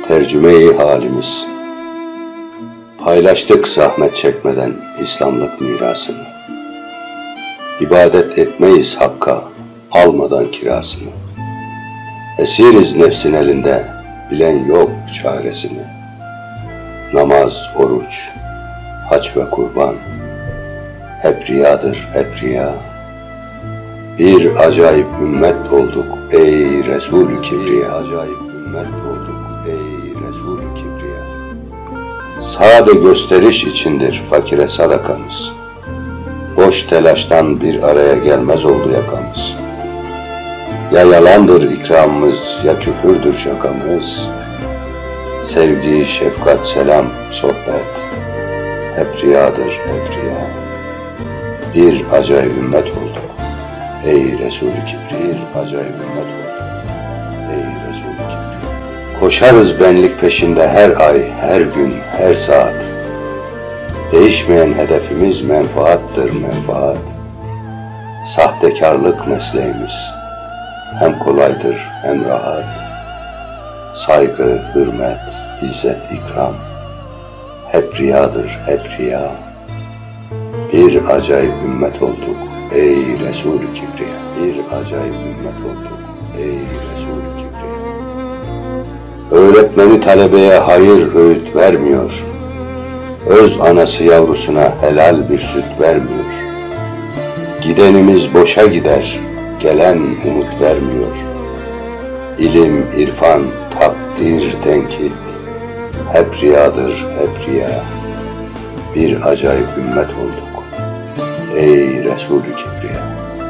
Tercüme-i halimiz. Paylaştık zahmet çekmeden İslamlık mirasını. İbadet etmeyiz Hakk'a almadan kirasını. Esiriz nefsin elinde, bilen yok çaresini. Namaz, oruç, hac ve kurban, hep riyadır, hep riya. Bir acayip ümmet olduk ey Resul-ü Kibriya. Acayip ümmet olduk ey Resul-ü Kibriya. Sade gösteriş içindir fakire sadakamız. Boş telaştan bir araya gelmez oldu yakamız. Ya yalandır ikramımız, ya küfürdür şakamız. Sevgi, şefkat, selam, sohbet, hep riyadır, hep riya. Bir acayip ümmet olduk ey Resul-ü Kibriya. Bir acayip ümmet olduk ey Resul-ü Kibriya. Koşarız benlik peşinde her ay, her gün, her saat. Değişmeyen hedefimiz menfaattır, menfaat. Sahtekarlık mesleğimiz, hem kolaydır hem rahat. Saygı, hürmet, izzet, ikram, hep riyadır, hep riya. Bir acayip ümmet olduk ey Resul-ü Kibriya. Bir acayip ümmet olduk ey Resul-ü Kibriya. Öğretmeni talebeye hayır öğüt vermiyor. Öz anası yavrusuna helal bir süt vermiyor. Gidenimiz boşa gider, gelen umut vermiyor. İlim, irfan, takdir, tenkit, hep riyadır, hep riya. Bir acayip ümmet olduk ey Resul-ü Kibriya.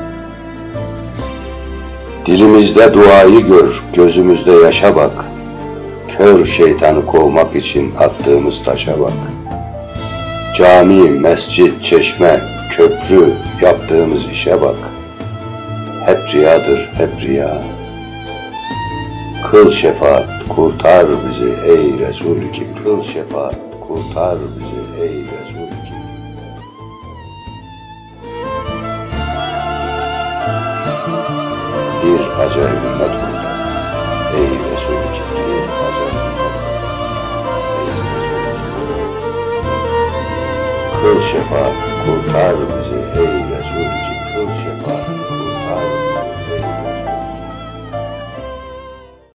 Dilimizde duayı gör, gözümüzde yaşa bak. Kör şeytanı kovmak için attığımız taşa bak. Cami, mescit, çeşme, köprü yaptığımız işe bak. Hep riyadır, hep riya. Kıl şefaat, kurtar bizi ey Resul-ü Kibriya. Kıl şefaat, kurtar bizi ey Resul-ü Kibriya. Bir acayip ümmet olduk ey Resul-ü Kibriya. Bir acayip ümmet olduk ey Resul-ü Kibriya. Kıl şefaat, kurtar bizi ey Resul-ü Kibriya. Kıl şefaat.